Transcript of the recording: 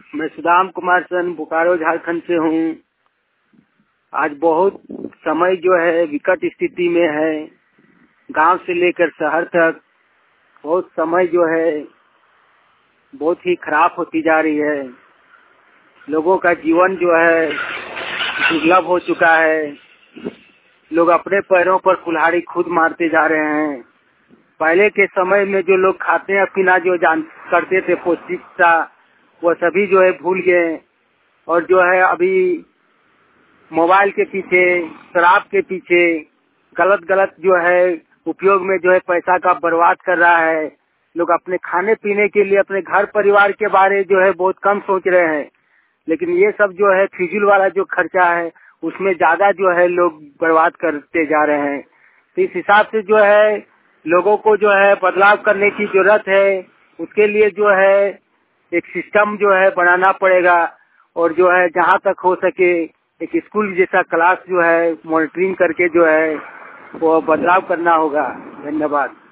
मैं सुदाम कुमार सन बोकारो झारखंड से हूँ। आज बहुत समय जो है विकट स्थिति में है। गांव से लेकर शहर तक बहुत समय जो है बहुत ही खराब होती जा रही है। लोगों का जीवन जो है दुर्लभ हो चुका है। लोग अपने पैरों पर कुल्हाड़ी खुद मारते जा रहे हैं। पहले के समय में जो लोग खाते पीना जो जान करते थे पौष्टिकता, वो सभी जो है भूल गए और जो है अभी मोबाइल के पीछे, शराब के पीछे गलत जो है उपयोग में जो है पैसा का बर्बाद कर रहा है। लोग अपने खाने पीने के लिए अपने घर परिवार के बारे जो है बहुत कम सोच रहे हैं, लेकिन ये सब जो है फिजूल वाला जो खर्चा है उसमें ज्यादा जो है लोग बर्बाद करते जा रहे हैं। तो इस हिसाब से जो है लोगों को जो है बदलाव करने की जरूरत है। उसके लिए जो है एक सिस्टम जो है बनाना पड़ेगा और जो है जहाँ तक हो सके एक स्कूल जैसा क्लास जो है मॉनिटरिंग करके जो है वो बदलाव करना होगा। धन्यवाद।